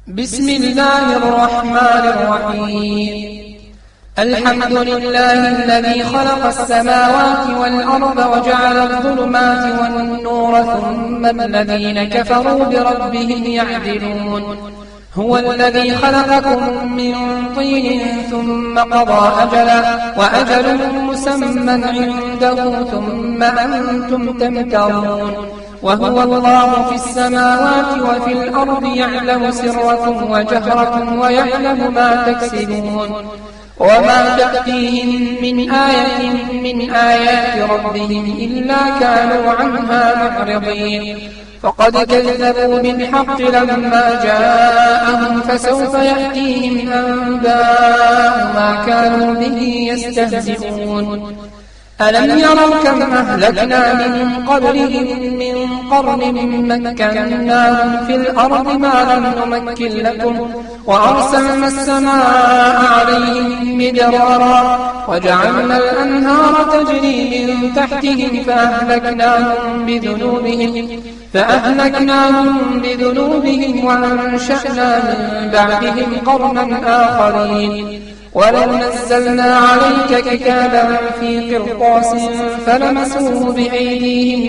بسم الله الرحمن الرحيم. الحمد لله الذي خلق السماوات والأرض وجعل الظلمات والنور ثم الذين كفروا بربهم يعدلون. هو الذي خلقكم من طين ثم قضى أجلا وأجل مسمى عنده ثم أنتم تمترون. وهو الله في السماوات وفي الأرض يعلم سركم وجهركم ويعلم ما تكسبون. وما تأتيهم من آية من آيات ربهم إلا كانوا عنها معرضين. فقد كذبوا بالحق لما جاءهم فسوف يأتيهم أنباء ما كانوا به يستهزئون. ألم يروا كم أهلكنا من قبلهم من قرن مكناهم في الأرض ما لم نمكن لكم وأرسلنا السماء عليهم مدرارا وجعلنا الأنهار تجري من تحتهم فأهلكناهم بذنوبهم وأنشأنا من بعدهم قرنا آخرين. ولو نزلنا عليك كتابا في قرطاس فلمسوه بأيديهم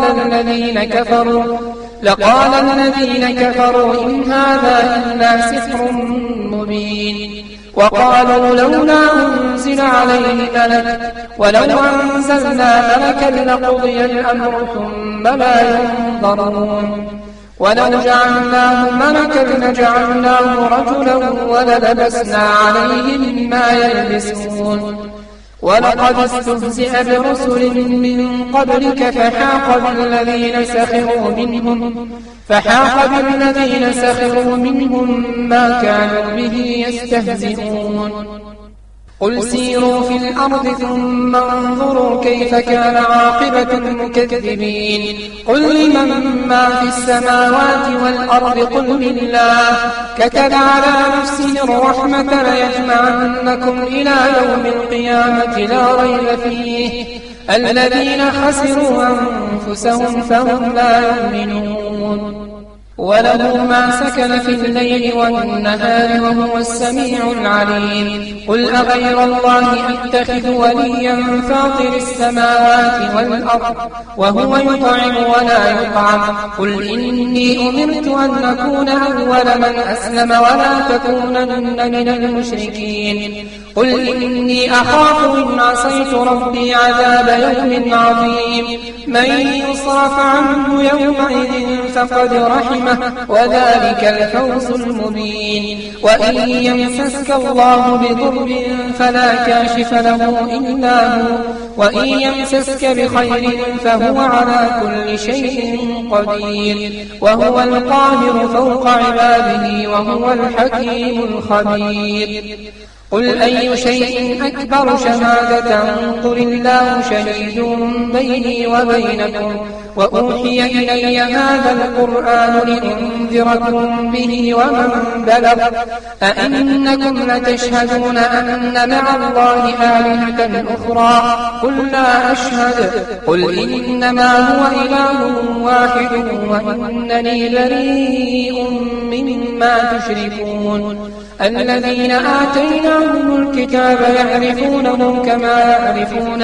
لقال الذين كفروا إن هذا إلا سحر مبين. وقالوا لولا أنزل عليه ملك ولو أنزلنا ملكا لقضي الأمر ثم لا ينظرون. ولو جعلناه ملكا لجعلناه رجلا وللبسنا عليهم ما يلبسون. ولقد استهزئ برسل من قبلك فحاق بالذين سخروا منهم ما كانوا به يستهزئون. قل سيروا في الأرض ثم انظروا كيف كان عاقبة المكذبين. قل لمن ما في السماوات والأرض قل لله كتب على نفسه الرحمة ليجمعنكم إلى يوم القيامة لا ريب فيه الذين خسروا أنفسهم فهم لا يؤمنون. وله ما سكن في الليل والنهار وهو السميع العليم. قل أغير الله أتخذ وليا فاطر السماوات والأرض وهو يطعم ولا يطعم. قل إني أمرت أن أكون أول من أسلم ولا تكونن من المشركين. قل إني أخاف إن عصيت ربي عذاب يوم عظيم. من يصرف عنه يومئذ فقد رحمه وذلك الفوز المبين. وإن يمسسك الله بضر فلا كاشف له إلا هو وإن يمسسك بخير فهو على كل شيء قدير. وهو القاهر فوق عباده وهو الحكيم الخبير. قل أي شيء أكبر شهادة قل الله شهيد بيني وبينكم وأوحي إلي هذا القرآن لأنذركم به ومن بلغ أئنكم لتشهدون أن مع الله آلهة أخرى قل لا أشهد قل إنما هو إله واحد وإنني بريء مما تشركون. الذين آتيناهم الكتاب يعرفونه كما يعرفون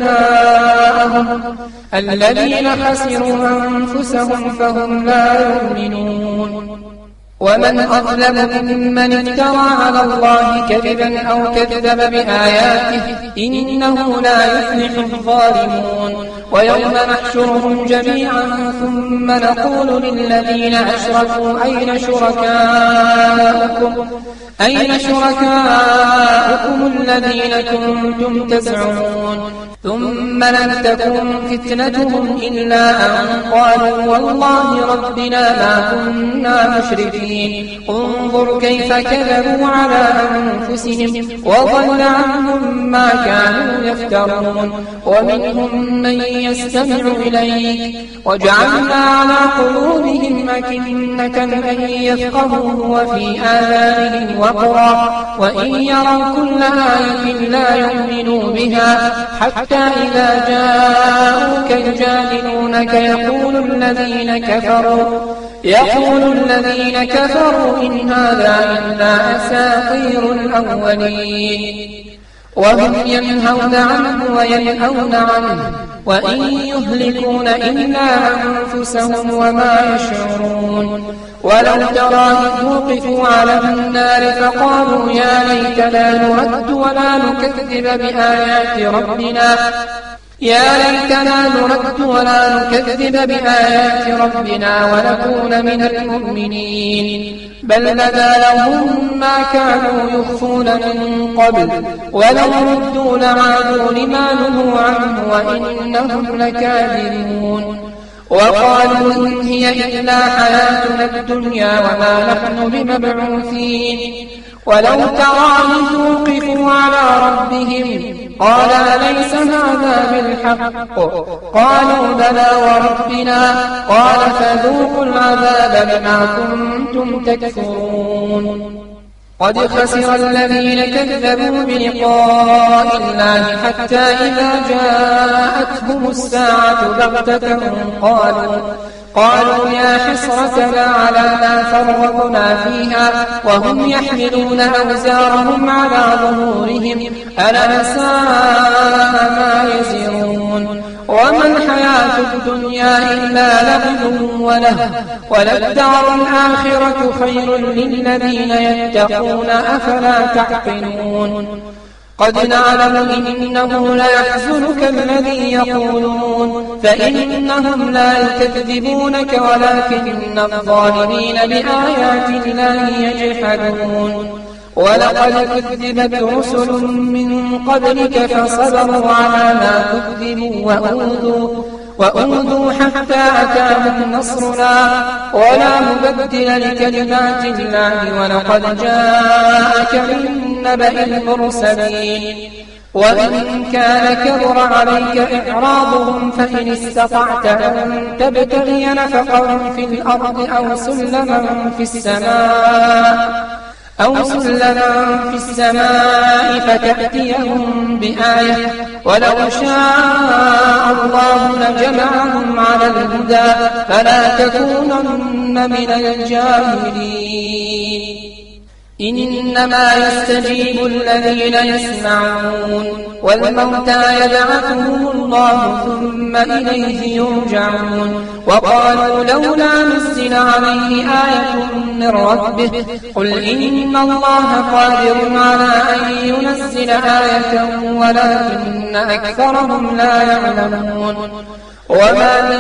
أبناءهم الذين خسروا أنفسهم فهم لا يؤمنون. ومن أظلم ممن افترى على الله كذبا أو كذب بآياته إنه لا يفلح الظالمون. ويوم نحشرهم جميعا ثم نقول للذين أشركوا أين شركاؤكم الذين كنتم تزعمون ثم لم تكن فتنتهم إلا أن قالوا والله ربنا ما كنا مشركين. انظر كيف كذبوا على أنفسهم وضل عنهم ما كانوا يفترون. ومنهم من يستمع إليك وجعلنا على قلوبهم أكنة أن يفقهوه وفي آذانهم وقرا وإن يروا كل آية لا يؤمنوا بها حتى إذا جاءوك يجادلونك يقول الذين كفروا إن هذا إلا أساطير الأولين وهم ينهون عنه وينأون عنه وإن يهلكون إلا أنفسهم وما يشعرون ولو ترى إذ وقفوا على النار فقالوا يا ليتنا نرد ولا نكذب بآيات ربنا ونكون من المؤمنين بل بدا لهم ما كانوا يخفون من قبل ولو ردوا لعادوا لما نهوا عنه وإنهم لكاذبون وقالوا إن هي إلا حياتنا الدنيا وما نحن بمبعوثين ولو ترى إذ وقفوا على ربهم قال أليس هذا بالحق قالوا بلى وربنا قال فذوقوا العذاب بما كنتم تكفرون قد خسر الذين كذبوا بلقاء الله حتى إذا جاءتهم الساعة بغتة قالوا يا حسرتنا على ما فرطنا فيها وهم يحملون أوزارهم على ظهورهم ألا ساء ما يزرون وما الحياة الدنيا إلا لعب وله وللدار الآخرة خير للذين يتقون أفلا تعقلون قد نعلم إنه ليحزنك الذي يقولون فإنهم لا يكذبونك ولكن الظالمين بآيات الله يجحدون ولقد كذبت رسل من قبلك فصبروا على ما كذبوا وأوذوا حتى أتاهم نصرنا ولا مبدل لكلمات الله ولقد جاءك من نبأ المرسلين وإن كان كبر عليك إعراضهم فإن استطعت أن تبتغي نفقا في الأرض أو سلما في السماء فتأتيهم بآية ولو شاء الله لجمعهم على الهدى فلا تكونن من الجاهلين إنما يستجيب الذين يسمعون والموتى يبعثهم الله ثم إليه يرجعون وقالوا لولا نزل عليه آية من ربه قل إن الله قادر على أن ينزل آية ولكن أكثرهم لا يعلمون وما من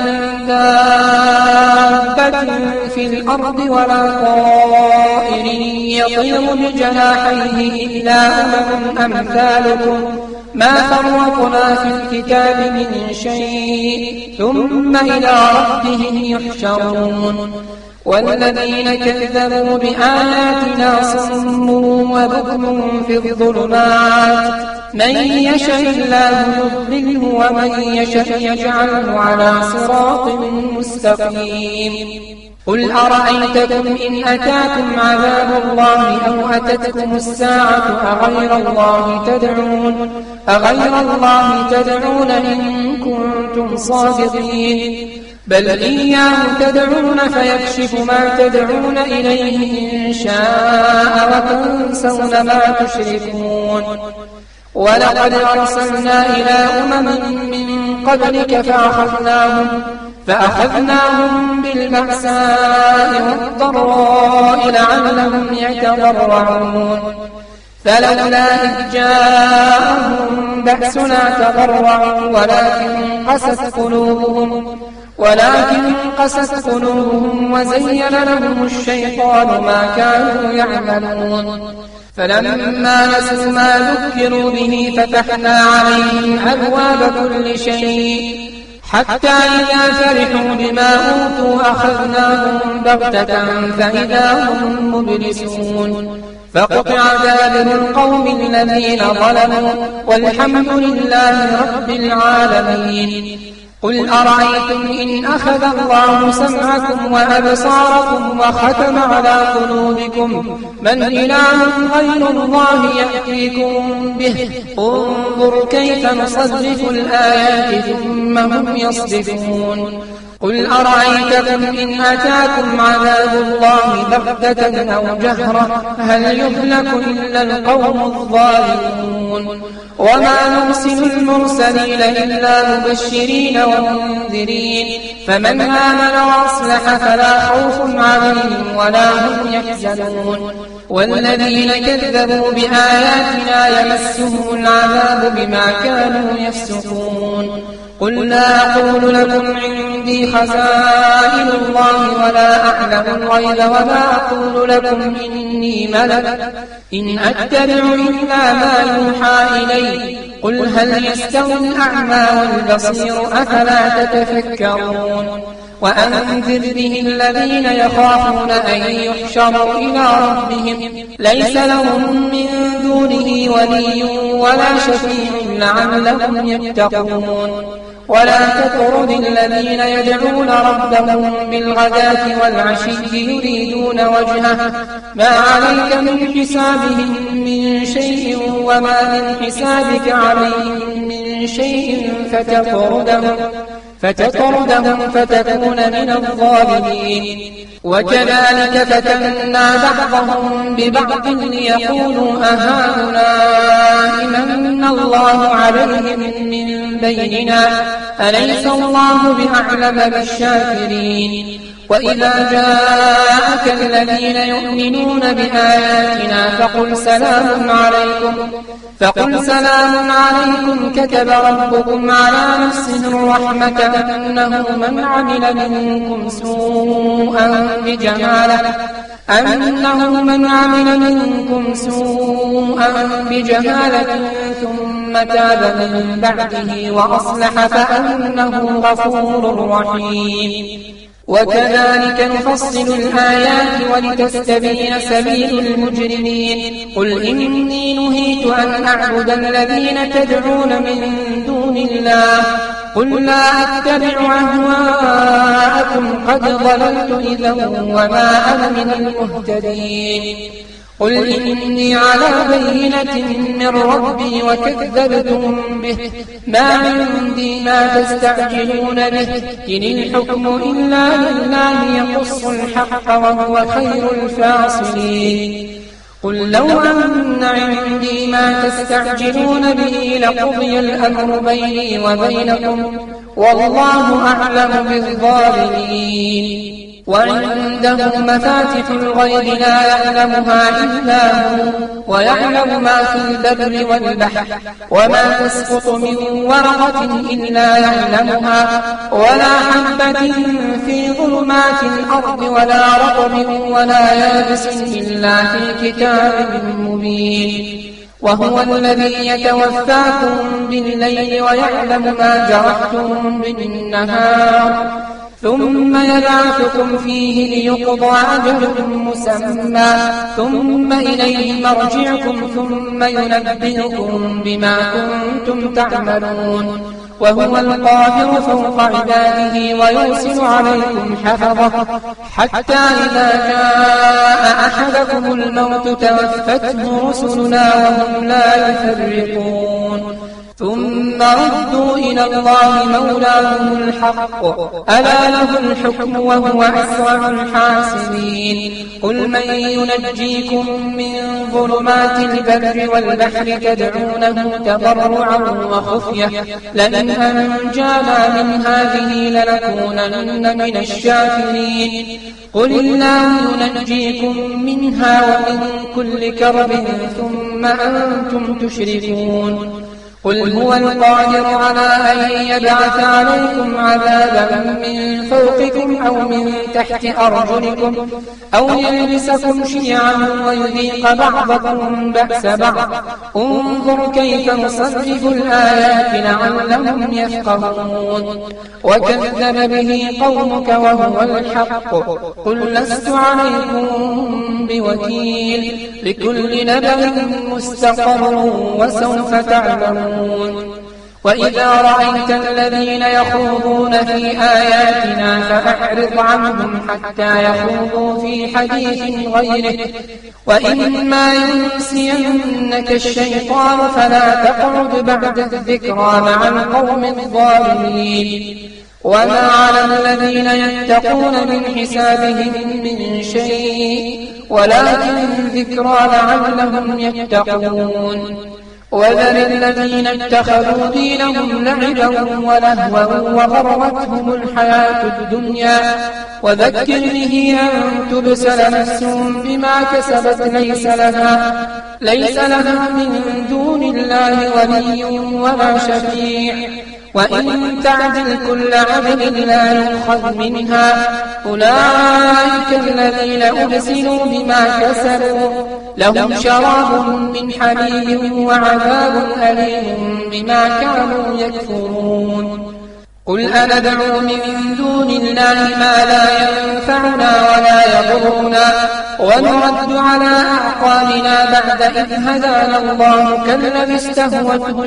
دابة في الأرض ولا طائر يطير بجناحيه إلا أمم أمثالكم ما فرطنا في الكتاب من شيء ثم إلى ربهم يحشرون والذين كذبوا بآياتنا صم وبكم في الظلمات من يشاء الله يضلله ومن يشاء يجعله على صراط مستقيم قل أرأيتكم إن أتاكم عذاب الله أو أتتكم الساعة أغير الله تدعون إن كنتم صادقين بل إياه تدعون فيكشف ما تدعون إليه إن شاء وتنسون ما تشركون ولقد أرسلنا إلى من قبلك فأخذناهم بالبأساء والضراء لعلهم يتضرعون فلولا إذ جاءهم بأسنا تضرعوا ولكن قست قلوبهم وزين لهم الشيطان ما كانوا يعملون فلما نسوا ما ذكروا به فتحنا عليهم أبواب كل شيء حتى إذا فرحوا بما أوتوا أخذناهم بغتة فإذا هم مبلسون فقطع دابر القوم الذين ظلموا والحمد لله رب العالمين قل أرأيتم إن أخذ الله سمعكم وأبصاركم وختم على قلوبكم من إله غير الله يأتيكم به انظر كيف نصرف الآيات ثم هم يصدفون قل أرأيتكم إن أتاكم عذاب الله بغتة أو جهرة هل يهلك إلا القوم الظالمون وما نرسل المرسلين إلا مبشرين ومنذرين فمن آمن وأصلح فلا خوف عليهم ولا هم يحزنون والذين كذبوا بآياتنا يمسهم العذاب بما كانوا يفسقون قل لا أقول لكم عندي خزائن الله ولا أعلم الغيب ولا أقول لكم إني ملك إن أتبع إلا ما يوحى إلي قل هل يستوي الأعمى والبصير أفلا تتفكرون وأنذر به الذين يخافون أن يحشروا إلى ربهم ليس لهم من دونه ولي ولا شفيع لعلهم يتقون ولا تطرد الذين يدعون ربهم بالغداة والعشي يريدون وجهه ما عليك من حسابهم من شيء وما من حسابك عليهم من شيء فتطردهم فتكون من الظالمين وكذلك فتنا بعضهم ببعض ليقولوا أهؤلاء من الله عليهم من بيننا أليس الله بأعلم بالشاكرين وإذا جاءك الذين يؤمنون بآياتنا فقل سلام عليكم كتب ربكم على نفسه الرحمة أنه من عمل منكم سوءا بجهالة ثم تاب من بعده وأصلح فأنه غفور رحيم وكذلك نفصل الآيات ولتستبين سبيل المجرمين قل إني نهيت أن أعبد الذين تدعون من دون الله قل لا أتبع أهواءكم قد ضللت إذا وما أنا من المهتدين قل إني على بينة من ربي وكذبتم به ما عندي ما تستعجلون به إن الحكم إلا لله يقص الحق وهو خير الفاصلين قل لو أن عندي ما تستعجلون به لقضي الأمر بيني وبينكم والله أعلم بالظالمين وعنده مفاتح الغيب لا يعلمها إلا هو ويعلم ما في البر والبحر وما تسقط من ورقة إلا يعلمها ولا حبة في ظلمات الأرض ولا رطب ولا يابس إلا في كتاب مبين وهو الذي يتوفاكم بالليل ويعلم ما جرحتم بالنهار ثم يبعثكم فيه ليقضى أجل مسمى ثم إليه مرجعكم ثم ينبئكم بما كنتم تعملون وهو القاهر فوق عباده ويرسل عليكم حفظه حتى إذا جاء أحدكم الموت توفته رسلنا وهم لا يفرقون ثم ردوا إلى الله مولاهم الحق ألا له الحكم وهو أسرع الحاسبين قل من ينجيكم من ظلمات البر والبحر تدعونه تضرعا وخفية لئن أنجانا من هذه لنكونن من الشاكرين قل الله ينجيكم منها ومن كل كرب ثم أنتم تشركون قل هو القادر على أن يبعث عليكم عذابا من فوقكم أو من تحت أرجلكم أو يلبسكم شيعا ويذيق بعضكم بأس بعض انظر كيف نصرف الآيات لعلهم يفقهون وكذب به قومك وهو الحق قل لست عليكم بوكيل لكل نبأ مستقر وسوف تعلمون وإذا رأيت الذين يخوضون في آياتنا فأعرض عنهم حتى يخوضوا في حديث غيره وإما ينسينك الشيطان فلا تقعد بعد الذكرى مع القوم الظالمين وما على الذين يتقون من حسابهم من شيء ولكن ذكرى لعلهم يتقون. وذر الذين اتخذوا دينهم لعبا ولهوا وغرتهم الحياة الدنيا وذكر به أن تبسل نفس بما كسبت ليس لها من دون الله ولي ولا شفيع وإن تعدل كل عدل لا يؤخذ منها. أولئك الذين أبسلوا بما كسبوا لهم شراب من حميم وعذاب أليم بما كانوا يكفرون. قل أندعو من دون الله ما لا ينفعنا ولا يضرنا ونرد على أعقابنا بعد إذ هدانا الله كالذي استهوته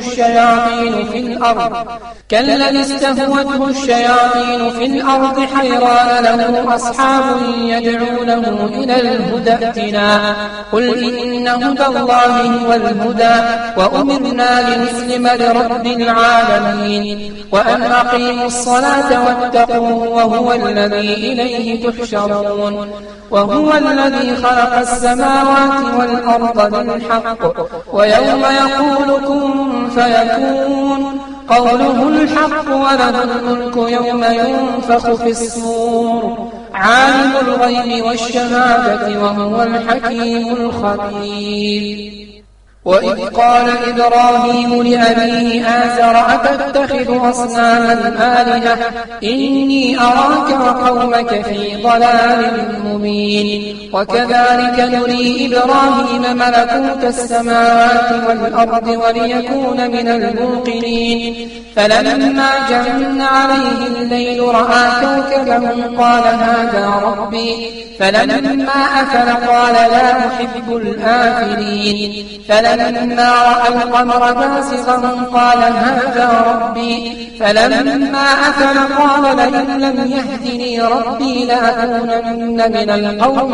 الشياطين في الأرض حيران له أصحاب يدعونه إلى الهدى ائتنا. قل إن هدى الله هو الهدى وأمرنا لنسلم لرب العالمين وأن أقيموا الصلاة واتقوه وهو الذي إليه تحشرون. وهو الذي خلق السماوات والأرض بالحق ويوم يقول كن فيكون قوله الحق وله الملك يوم ينفخ في الصور عالم الغيب والشهادة وهو الحكيم الخبير. وإذ قال إبراهيم لأبيه آزر أتتخذ أصناما آلهة إني أراك وقومك في ضلال مبين. وكذلك نري إبراهيم ملكوت السماوات والأرض وليكون من الموقنين. فلما جن عليه الليل رأى كوكبا قال هذا ربي فلما أفل قال لا أحب الآفلين. فلما رأى القمر بازغا قال هذا ربي فلما أفل قال لئن لم يهدني ربي لأكونن من القوم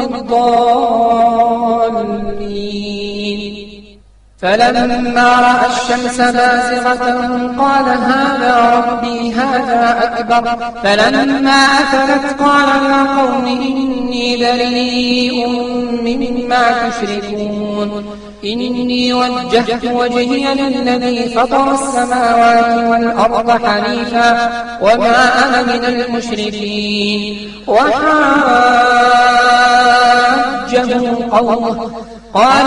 الضالين. فلما رأى الشمس بازغة قال هذا ربي هذا أكبر فلما أفلت قال يا قوم إني بريء مما تشركون. إني وجهت وجهي للذي فطر السماوات والأرض حنيفا وما أنا من المشركين. وحاجه قومه قال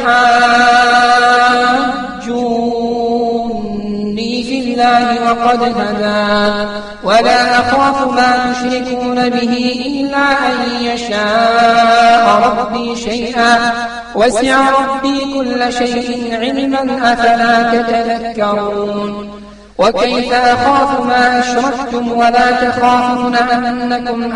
أتحاجوني في الله وقد هدان ولا أخاف ما تشركون به إلا أن يشاء ربي شيئا وسع ربي كل شيء علما أفلا تتذكرون. وكيف أخاف ما أشركتم ولا تخافون أنكم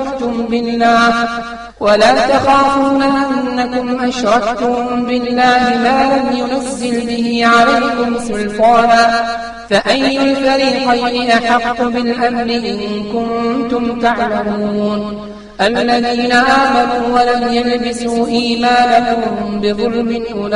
أشركتم بالله ما لم ينزل به عليكم سلطانا فأي الفريقين أحق بالأمن إن كنتم تعلمون. الذين آمنوا ولم يلبسوا إيمانهم بظلم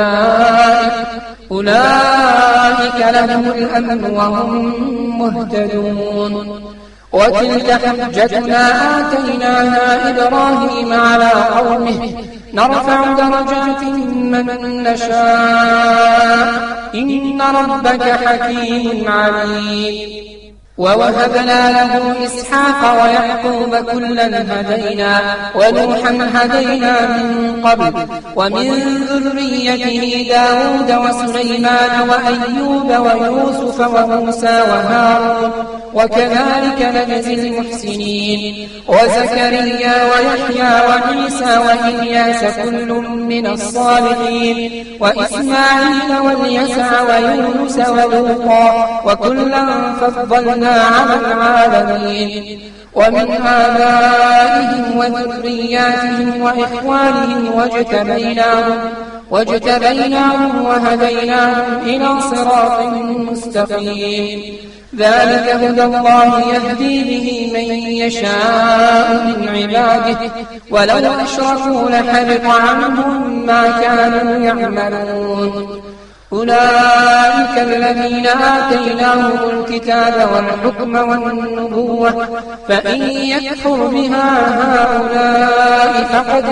أولئك لهم الأمن وهم مهتدون. وتلك حجتنا آتيناها إبراهيم على قومه نرفع درجات من نشاء إن ربك حكيم عليم. ووهبنا له إسحاق ويعقوب كلا هدينا ونوحا هدينا من قبل ومن ذريته داود وسليمان وأيوب ويوسف وموسى وهارون وكذلك نجزي المحسنين. وزكريا ويحيى وعيسى وإلياس كل من الصالحين وإسماعيل واليسع ويونس ولوطا وكلا فضلنا على العالمين. ومن آبائهم وذرياتهم وإخوانهم واجتبيناهم وهديناهم إلى صراط مستقيم. ذلك هدى الله يهدي به من يشاء من عباده ولو أشركوا لحبط عنهم ما كانوا يعملون. أولئك الذين آتيناهم الكتاب والحكم والنبوة فإن يكفر بها هؤلاء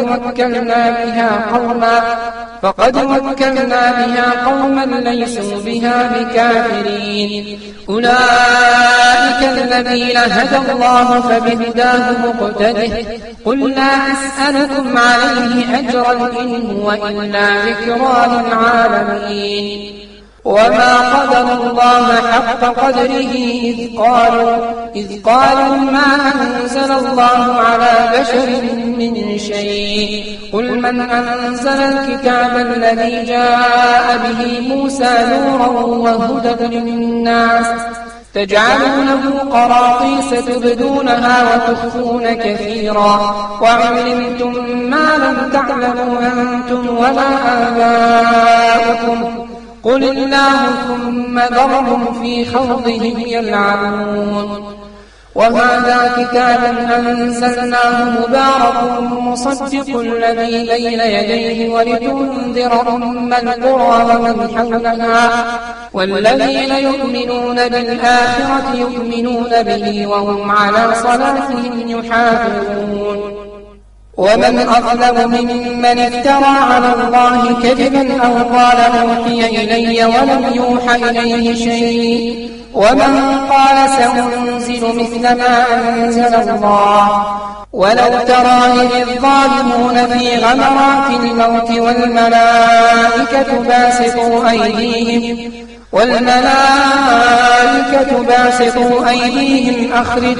فقد وكلنا بها قوما ليسوا بها بكافرين. أولئك الذين هدى الله فبهداه مقتده قل لا أسألكم عليه أجرا إن هو إلا ذكرى للعالمين. وما قدر الله حق قدره إذ قالوا ما أنزل الله على بشر من شيء قل من أنزل الكتاب الذي جاء به موسى نورا وهدى للناس تجعلونه قراطيس تبدونها وتخفون كثيرا وعلمتم ما لم تعلموا أنتم ولا آباؤكم قل الله ثم ذرهم في خوضهم يلعبون. وهذا كتاب أنزلناه مبارك مصدق الذي بين يديه ولتنذر أم القرى ومن حولها والذين يؤمنون بالآخرة يؤمنون به وهم على صلاتهم يحافظون. ومن أظلم ممن افترى على الله كذبا أو قال أوحي إلي ولم يوحى إليه شيء ومن قال سأنزل مثل ما أنزل الله ولو ترى إذ الظالمون في غمرات الموت والملائكة باسطوا أيديهم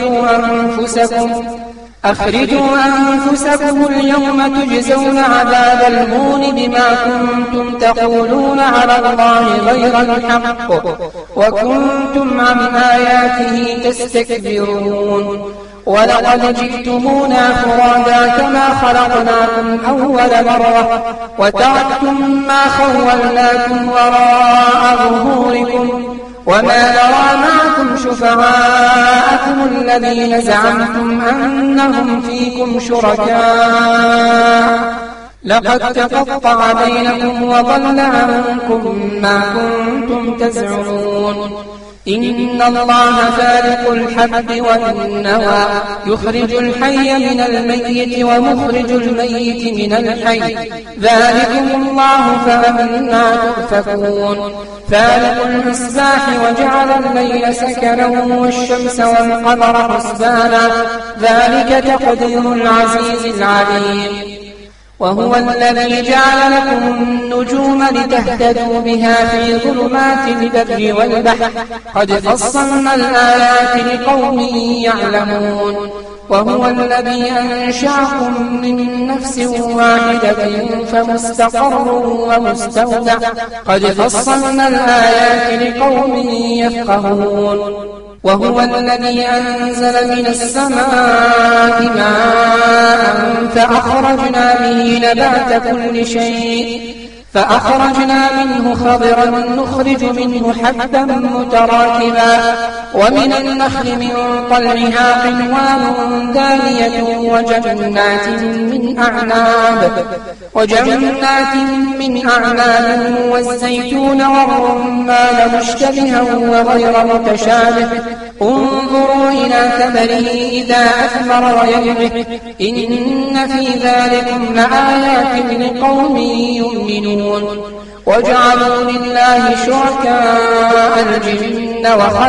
أخرجوا أنفسكم اليوم تجزون عذاب الهون بما كنتم تقولون على الله غير الحق وكنتم عن آياته تستكبرون. ولقد جئتمونا فرادا كما خلقناكم أول مرة وتركتم ما خولناكم وراء ظهوركم وما نرى معكم شفعاءكم الذين زعمتم أنهم فيكم شركاء لقد تقطع بينكم وضل عنكم ما كنتم تزعمون. إن الله فالق الحب والنوى يخرج الحي من الميت ومخرج الميت من الحي ذلكم الله فأنى تؤفكون. فالق الإصباح وجعل الليل سكنا والشمس والقمر حسبانا ذلك تقدير العزيز العليم. وهو الذي جعل لكم النجوم لتهتدوا بها في ظلمات البر والبحر قد فصلنا الآيات لقوم يعلمون. وهو الذي أنشأكم من نفس واحدة فمستقر ومستودع قد فصلنا الآيات لقوم يفقهون. وهو الذي أنزل من السماء ماء فأخرجنا به نبات كل شيء فأخرجنا منه خضرا نخرج منه حبا متراكبا ومن النخل من طلعها قنوان دانية وجنات من أعناب والزيتون والرمان مشتبها وغير متشابه انظروا إلى ثمره إذا أثمر وينعه إن في ذلكم لآيات لقوم يؤمنون. وجعلوا لله شركاء الجن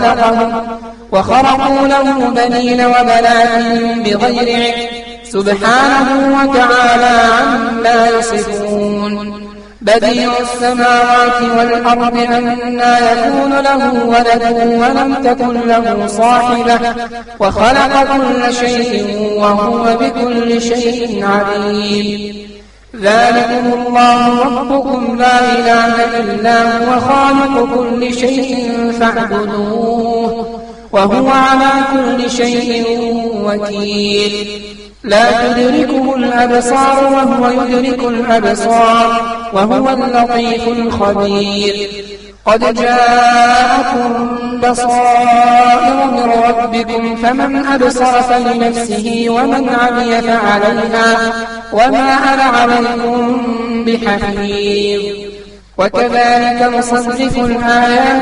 وخلقوا له بنين وبنات بغير علم سبحانه وتعالى عما يصفون. بديع السماوات والأرض أنى يكون له ولد ولم تكن له صاحبة وخلق كل شيء وهو بكل شيء عليم. ذلكم الله ربكم لا إله إلا هو خالق كل شيء فاعبدوه وهو على كل شيء وكيل. لا تدركه الأبصار وهو يدرك الأبصار وهو اللطيف الخبير. قد جاءكم بصائر من ربكم فمن أبصر فلنفسه ومن عمي فعليها وما أنا عليكم بحفيظ. وكذلك نصرف الآيات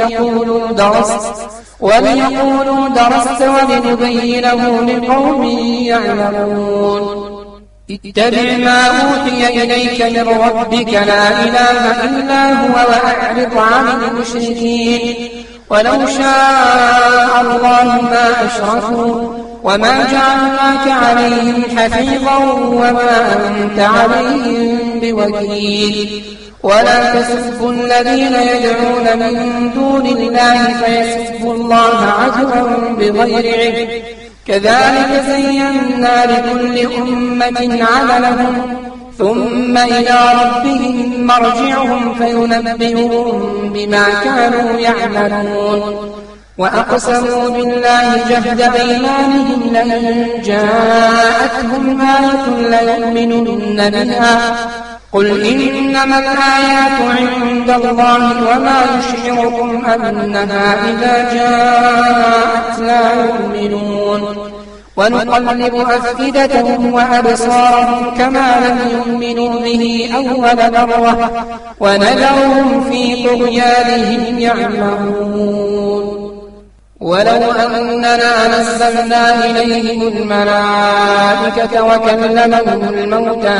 وليقولوا درست ولنبينه لقوم يعلمون اتبع ما أوحي إليك من ربك لا إله إلا هو وأعرض عن المشركين ولو شاء الله ما أشركوا وما جعلناك عليهم حفيظا وما أنت عليهم بوكيل ولا تسبوا الذين يدعون من دون الله فيسبوا الله عدوا بغير علم كذلك زينا لكل أمة عملهم ثم إلى ربهم مرجعهم فينبئهم بما كانوا يعملون وأقسموا بالله جهد أيمانهم لئن جاءتهم آية ليؤمنن بها قل إنما الآيات عند الله وما يشعركم أنها إذا جاءت لا يؤمنون ونقلب أفئدتهم وأبصارهم كما لم يؤمنوا به أول مرة ونذرهم في طغيانهم يعمهون ولو أننا نزلنا إليهم الملائكة وكلمهم الموتى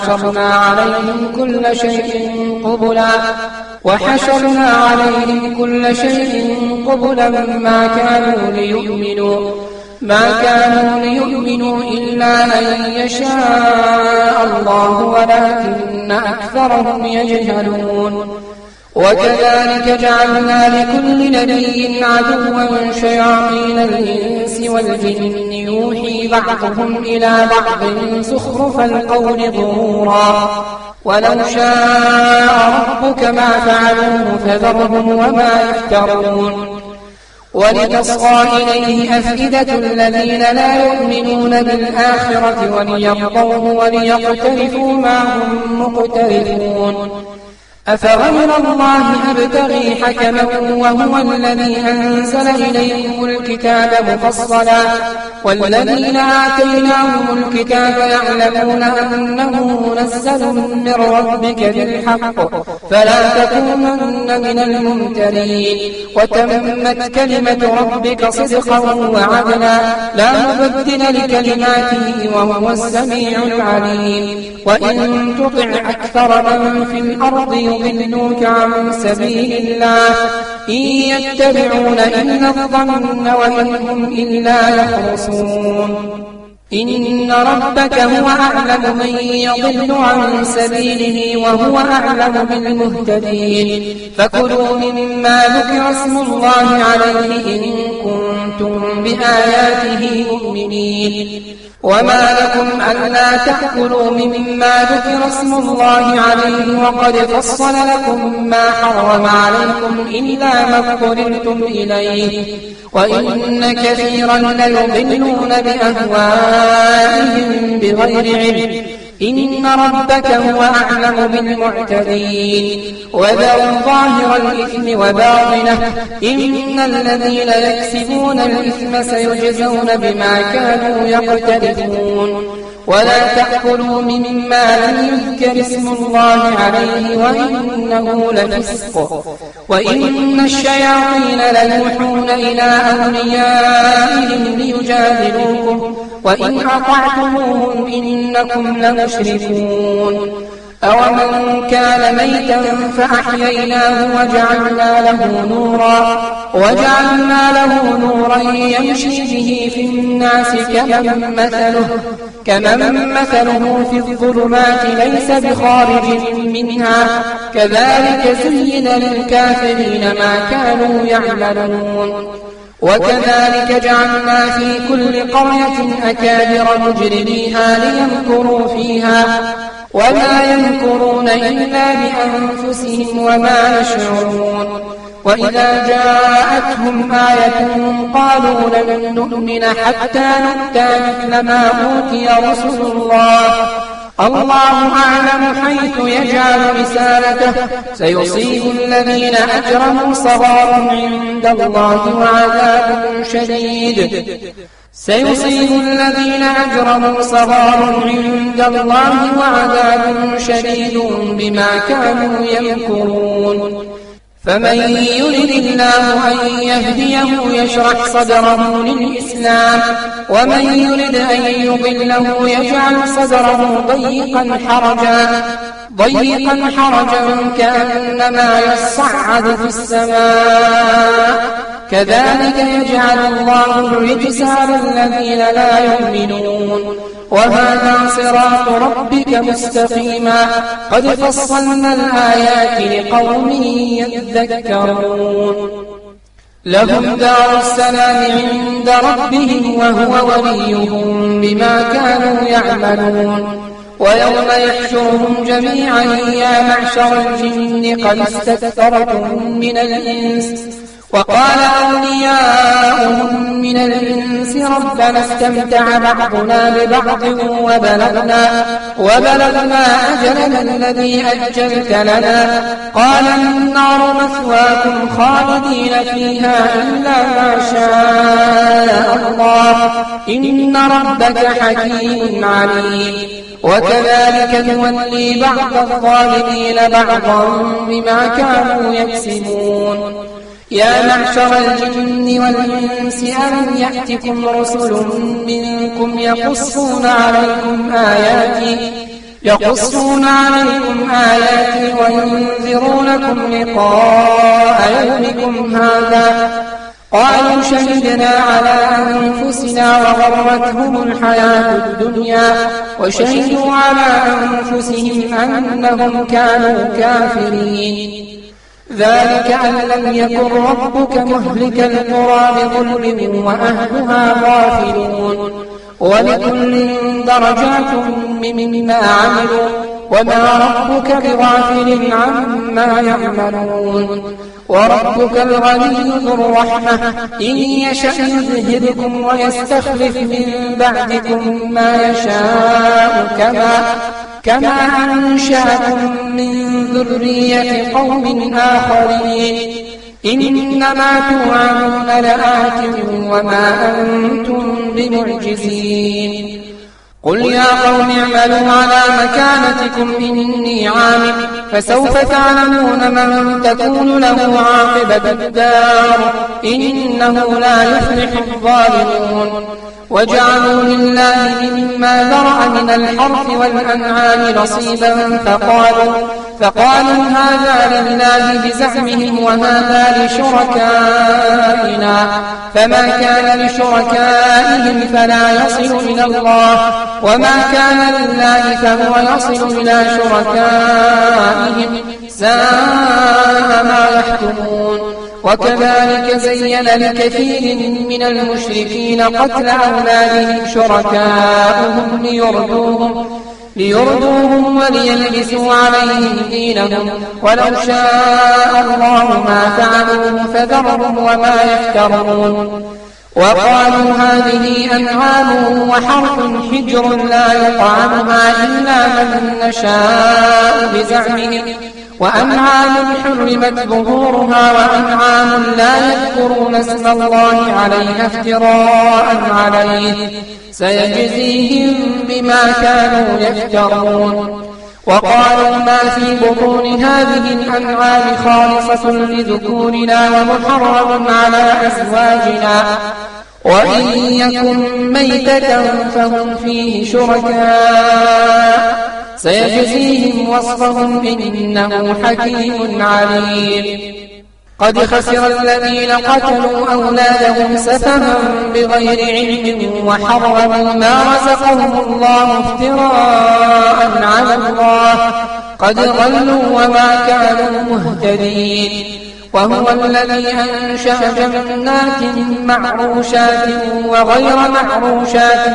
وحشرنا عليهم كل شيء قبلا ما كانوا ليؤمنوا إلا أن يشاء الله ولكن أكثرهم يجهلون وكذلك جعلنا لكل نبي عدوا شياطين الإنس والجن يوحي بعضهم إلى بعض زخرف القول غرورا ولو شاء ربك ما فعلوه فذرهم وما يفترون ولتصغى إليه أفئدة الذين لا يؤمنون بالآخرة وليرضوه وليقترفوا ما هم مقترفون أفغير الله أبتغي حكما وهو الذي أنزل إليكم الكتاب مفصلا والذين آتيناهم الكتاب يعلمون أنه منزل من ربك بالحق فلا تكونن من الممترين وتمت كلمة ربك صدقا وعدلا لا مبدل لكلماته وهو السميع العليم وإن تطع أكثر من في الأرض يضلوك عن سبيل الله إن يتبعون إلا الظن وإن هم إلا يخرصون إن ربك هو أعلم من يضل عن سبيله وهو أعلم بالمهتدين فكلوا مما ذكر اسم الله عليه إن كنتم بآياته مؤمنين وما لكم ألا تأكلوا مما ذكر اسم الله عليه وقد فصل لكم ما حرم عليكم إلا ما اضطررتم إليه وإن كثيرا ليضلون بأهوائهم بغير علم إن ربك هو أعلم بالمعتدين وذروا ظاهر الإثم وباطنه إن الذين يكسبون الإثم سيجزون بما كانوا يقترفون ولا تأكلوا مما لم يذكر اسم الله عليه وإنه لفسق وإن الشياطين ليوحون إلى أوليائهم ليجادلوكم وإن أطعتموهم إنكم لمشركون أومن كان ميتا فأحييناه وجعلنا له نورا يمشي به في الناس كمن مثله في الظلمات ليس بخارج منها كذلك زين للكافرين ما كانوا يعملون وكذلك جعلنا في كل قرية أكابر مجرميها ليمكروا فيها وما يمكرون إلا بأنفسهم وما يشعرون وإذا جاءتهم آية قالوا لن نؤمن حتى نؤتى مثل ما أوتي رسل الله أعلم حيث يجعل رسالته سيصيب الذين أجرموا صغار عند الله وعذاب شديد سيصيب الذين أجرموا صغار عند الله وعذاب شديد بما كانوا يمكرون. فمن يرد الله أن يهديه يشرح صدره للإسلام، ومن يرد أن يضله يجعل صدره ضيقا حرجا كأنما يصعد في السماء، كذلك يجعل الله الرجس على الذين لا يؤمنون. وهذا صراط ربك مستقيما، قد فصلنا الآيات لقوم يذكرون. لهم دار السلام عند ربهم وهو وليهم بما كانوا يعملون. ويوم يحشرهم جميعا يا معشر الجن قد استكثرتم من الإنس، وقال أولياؤهم من الإنس ربنا استمتع بعضنا ببعض وبلغنا أجلنا الذي أجلت لنا، قال النار مثواكم خالدين فيها إلا ما شاء الله، إن ربك حكيم عليم. وكذلك نولي بعض الظالمين بعضا بما كانوا يكسبون. يا معشر الجن والإنس ألم يأتكم رسل منكم يقصون عليكم آياتي وينذرونكم لقاء يومكم هذا؟ قالوا شهدنا على أنفسنا وغرتهم الحياة الدنيا وشهدوا على أنفسهم أنهم كانوا كافرين. ذلك أن لم يكن ربك مهلك القرى بظلم وأهلها غافلون. ولكل درجات مما عملوا وما ربك بغافل عما يعملون. وربك الغني ذو الرحمة، إن يشأ يذهبكم ويستخلف من بعدكم ما يشاء كما أنشأكم من ذرية قوم آخرين. إنما توعدون لآت وما أنتم بمعجزين. قل يا قوم اعملوا على مكانتكم إني عامل، فسوف تعلمون من تكون له عاقبة الدار، إنه لا يفلح الظالمون. وجعلوا لله مما ذرأ من الحرث والأنعام نصيبا فقالوا هذا لله بزعمهم وهذا لشركائنا، فما كان لشركائهم فلا يصل إلى الله، وما كان لله فهو يصل إلى شركائهم، ساء ما يحكمون. وكذلك زين لكثير من المشركين قتل أولادهم شركاؤهم ليردوهم وليلبسوا عليهم دينهم، ولو شاء الله ما فعلوه فذرهم وما يفترون. وقالوا هذه أنعام وحرث حجر لا يطعمها إلا من نشاء بزعمهم، وأنعام حرمت ظهورها وأنعام لا يذكرون اسم الله عليها افتراء عليه، سيجزيهم بما كانوا يفترون. وقالوا ما في بطون هذه الأنعام خالصة لذكورنا ومحرم على أزواجنا، وإن يكن ميتة فهم فيه شركاء، سيجزيهم وصفهم إنه حكيم عليم. قد خسر الذين قتلوا أولادهم سفها بغير علم وحرموا ما رزقهم الله افتراء على الله، قد ضلوا وما كانوا مهتدين. وهو الذي أنشأ جنات معروشات وغير معروشات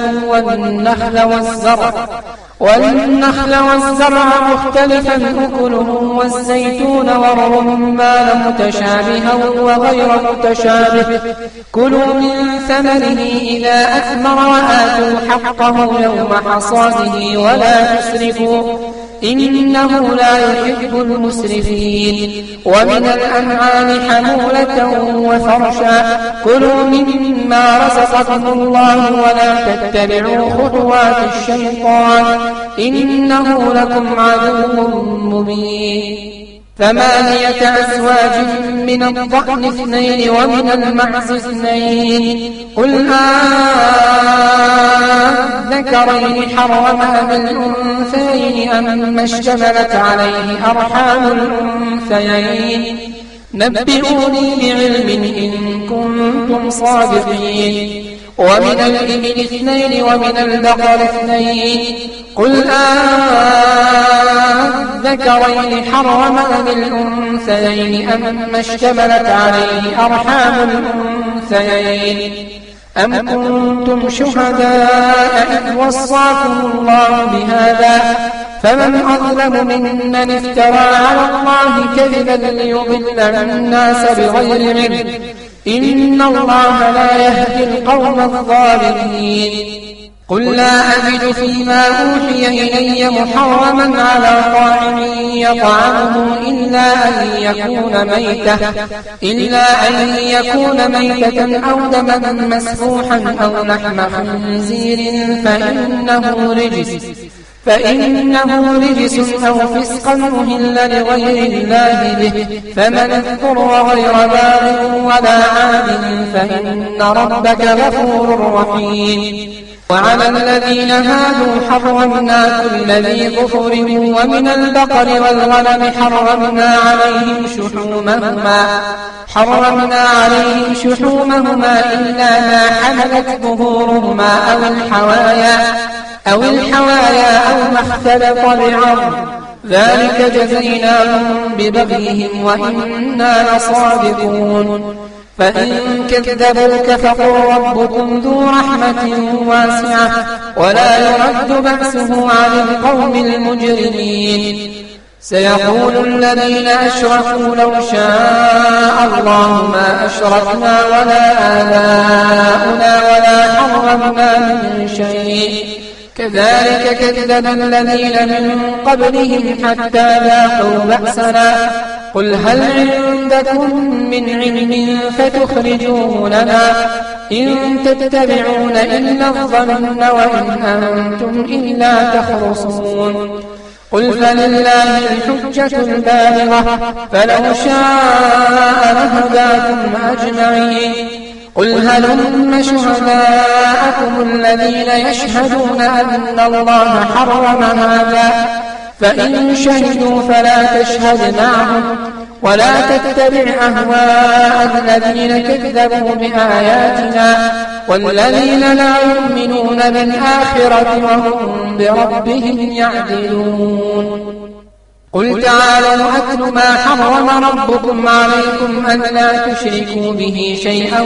والنخل والزرع مختلفا أكله والزيتون والرمان متشابها وغير متشابه، كلوا من ثمره إذا أثمر وآتوا حقه يوم حصاده ولا تسرفوا إنه لا يحب المسرفين. ومن الأنعام حمولة وفرشا كلوا مما رزقكم الله ولا تتبعوا خطوات الشيطان إنه لكم عدو مبين. 8 أزواج من الضأن 2 ومن المعز 2 قل أذكرين حرم أم الأنثيين أما اشتملت عليه أرحام الأنثيين نبئوني بعلم إن كنتم صادقين. ومن الإبل 2 ومن البقر 2 قل أذكرين حرم أم الأنثيين أما اشتملت عليه أرحام الأنثيين أم كنتم شهداء إذ وصاكم الله بهذا فمن أظلم ممن افترى على الله كذبا ليضل الناس بغير علم إن الله لا يهدي القوم الظالمين. قل لا أجد فيما أوحي إلي محرما على طاعم يطعمه إلا أن يكون ميتة أو دما مسفوحا أو لحم خنزير فإنه رجس أو فسقا أهل لغير الله به فمن اضطر غير باغ ولا عاد فإن ربك غفور رحيم. وعلى الذين هادوا حرمنا كل ذي ظفر ومن البقر والغنم حرمنا عليهم شحومهما إلا ما حملت ظهورهما أو الحوايا أو ما اختلط بعظم ذلك جزيناهم ببغيهم وإنا لصادقون. فإن كذبوك فقل ربكم ذو رحمة واسعة ولا يرد بأسه عن القوم المجرمين. سيقول الذين أشركوا لو شاء الله ما أشركنا ولا آباؤنا ولا حرمنا من شيء كذلك كذب الذين من قبلهم حتى ذاقوا بأسنا قل هل عندكم من علم فتخرجوه لنا إن تتبعون إلا الظن وإن أنتم إلا تخرصون. قل فلله الحجة البالغة فلو شاء لهداكم أجمعين. قل هلم شهداءكم الذين يشهدون أن الله حرم هذا فإن شهدوا فلا تشهد معهم ولا تتبع أهواء الذين كذبوا بآياتنا والذين لا يؤمنون بالآخرة وهم بربهم يعدلون. قل تعالوا أتل ما حرم ربكم عليكم ألا تشركوا به شيئا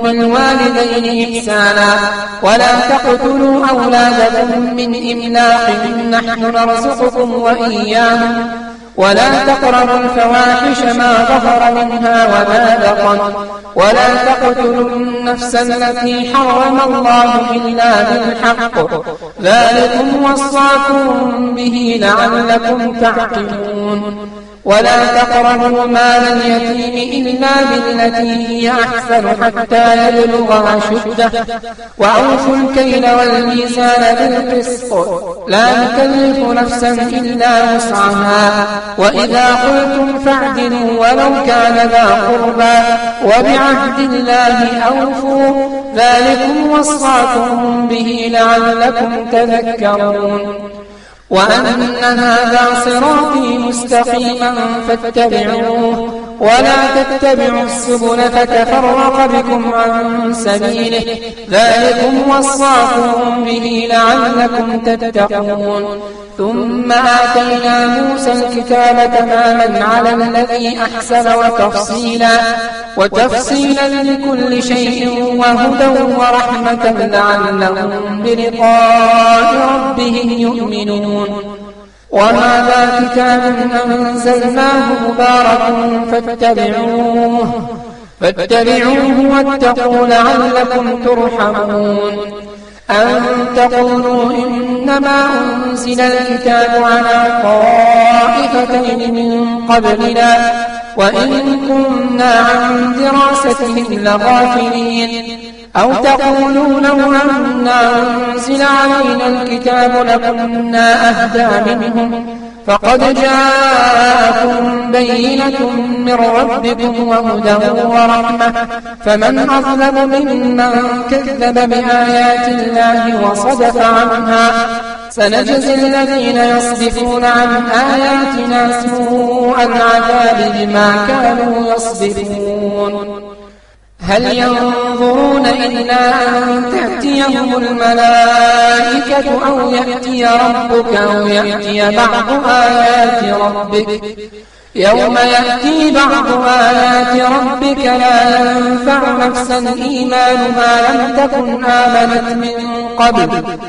وبالوالدين إحسانا ولا تقتلوا أولادكم من إملاق نحن نرزقكم وإياهم ولا تقربوا الفواحش ما ظهر منها وما بطن ولا تقتلوا النفس التي حرم الله إلا بالحق ذلكم وصاكم به لعلكم تعقلون. ولا تقربوا مال اليتيم إلا بالتي هي أحسن حتى يبلغ أشده وأوفوا الكيل والميزان بالقسط لا نكلف نفسا إلا وسعها وإذا قلتم فاعدلوا ولو كان ذا قربى وبعهد الله أوفوا ذلكم وصاكم به لعلكم تذكرون. وأن هذا صراطي مستقيما فاتبعوه ولا تتبعوا السبل فتفرق بكم عن سبيله ذلكم وصاكم به لعلكم تتقون. ثم آتينا موسى الكتاب تماما على الذي أحسن وتفصيلا لكل شيء وهدى ورحمة لعلهم بلقاء ربهم يؤمنون. وهذا كتاب أنزلناه مبارك فاتبعوه واتقوا لعلكم ترحمون. أن تقولوا إنما أنزل الكتاب على طائفتين من قبلنا وإن كنا عن دراستهم لغافلين أو تقولوا لو أنا أنزل علينا الكتاب لكنا أهدى منهم فقد جاءكم بينة من ربكم وهدى ورحمة فمن أظلم ممن كذب بآيات الله وصدف عنها سنجزي الذين يصدفون عن آياتنا سوء العذاب بما كانوا يصدفون هل ينظرون إلا أن تأتيهم الملائكة أو يأتي ربك أو يأتي بعض آيات ربك يوم يأتي بعض آيات ربك لا ينفع نفسا إيمانها لم تكن آمنت من قبل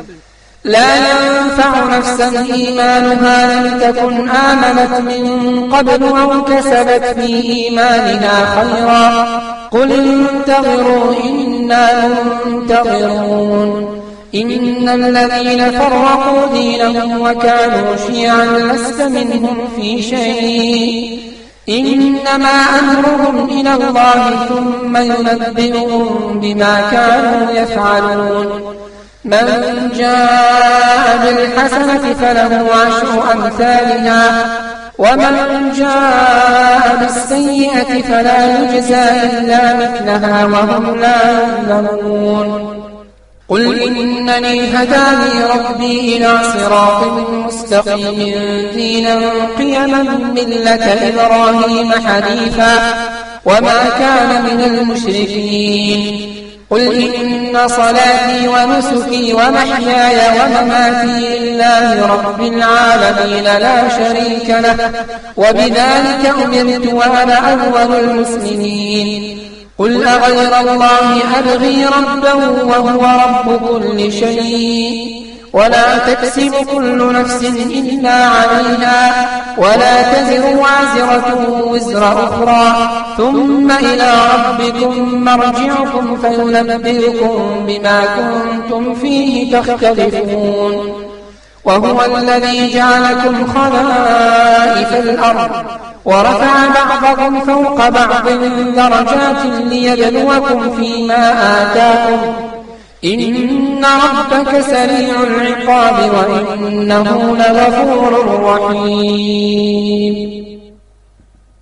أو كسبت في إيمانها خيرا قل انتظروا إنا منتظرون إن الذين فرقوا دينهم وكانوا شيعا لست منهم في شيء إنما أمرهم إلى الله ثم ينبئهم بما كانوا يفعلون من جاء بالحسنة فله 10 أمثالها ومن جاء بالسيئة فلا يجزى إلا مثلها وهم لا يظلمون قل إنني هداني ربي إلى صراط مستقيم دينا قيما ملة إبراهيم حنيفا وما كان من المشركين قل إن صلاتي ونسكي ومحياي ومماتي لله رب العالمين لا شريك له وبذلك أمرت وأنا أول المسلمين قل أغير الله أبغي ربا وهو رب كل شيء ولا تكسب كل نفس إلا عليها ولا تزر وازرة وزر أخرى ثم إلى ربكم مرجعكم فينبئكم بما كنتم فيه تختلفون وهو الذي جعلكم خلائف الأرض ورفع بعضكم فوق بعض درجات ليبلوكم فيما آتاكم إن ربك سريع العقاب وإنه لغفور رحيم